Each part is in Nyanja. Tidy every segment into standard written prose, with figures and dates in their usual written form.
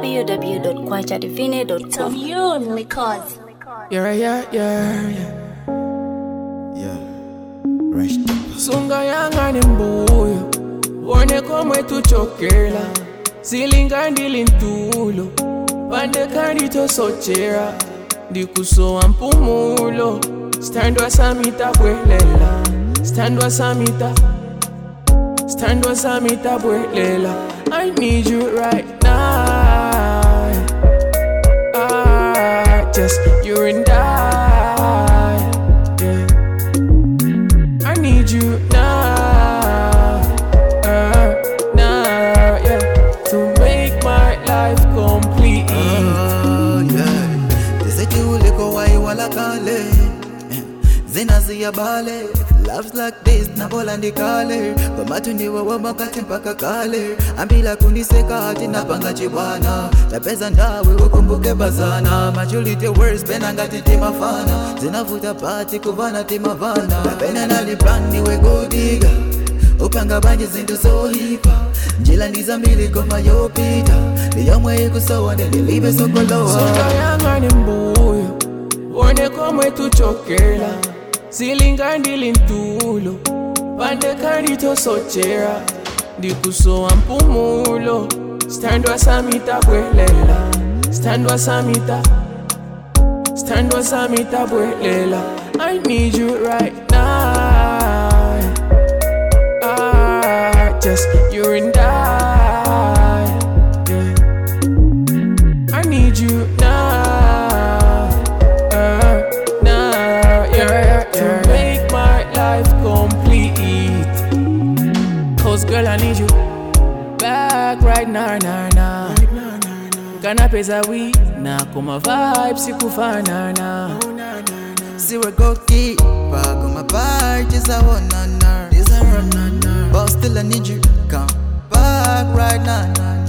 www.kwajadivine.com. You only cause. Yeah. Rest. Sunga yanga ni mbuyo Wone komwe tuchokela Zilinga ndilintulo Pande kandi tosochera Ndikusowa mpumulo Standwa samita bwelela Standwa samita bwelela I need you right now Just you and I yeah. I need you now yeah. To make my life complete Yeah. Tizeti uliko wai wala kale Zinazi bale Loves like this na bola ndikale Kwa matuniwa wa makati mpaka kale Ambila kuniseka hati napanga chibwana Tapeza ndawe ukumbuke bazana Majority words pena ngati timafana Zinavuta pati kuvana timavana Napena nalibrandi we go digga Upanga banje zindu so hipa Njila ndiza mbili koma yopita Niyamwe ikusowa nilibe sokoloa Sunga yanga ni mbuyo Wone komwe tuchokela Zilinga ndilintulo Pande kandi tosochera Ndikusowa mpumulo Standwa samita bwelela Standwa samita bwelela I need you right now Just you and I yeah. I need you now yeah. To make my life complete Cause girl I need you back right now Kana pesa we na kuma vibes sikufanana Zero go keep back on my part, just I wanna know. But still I need you, come back right now.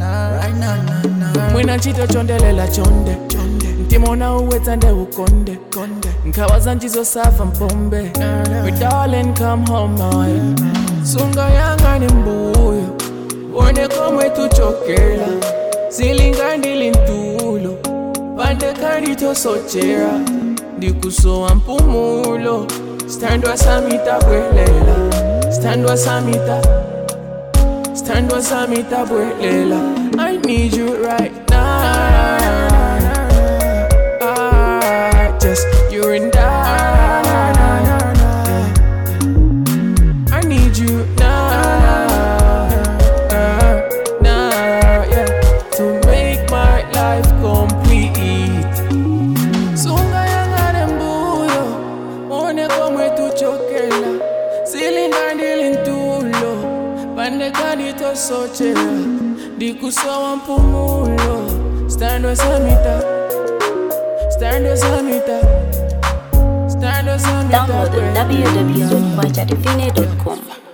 Mwina chito chondelela chonde Ntimona uwetande ukonde Nkawaza njizo safa mpombe My darling come home my Sunga yanga ni mbuyo Wone komwe tuchokela Zilinga ndilintulo Pande kandi tosochera Ndikusowa mpumulo Standwa samita bwelela Standwa samita bwelela I need you right now Just you and I I need you now yeah. To make my life complete Sunga yanga nembuyo One komwe tuchokela Zilinga ndilintulo Pande kandi tosochera Ndikusowa mpumulo Standwa samita Download www.kwajadivine.com.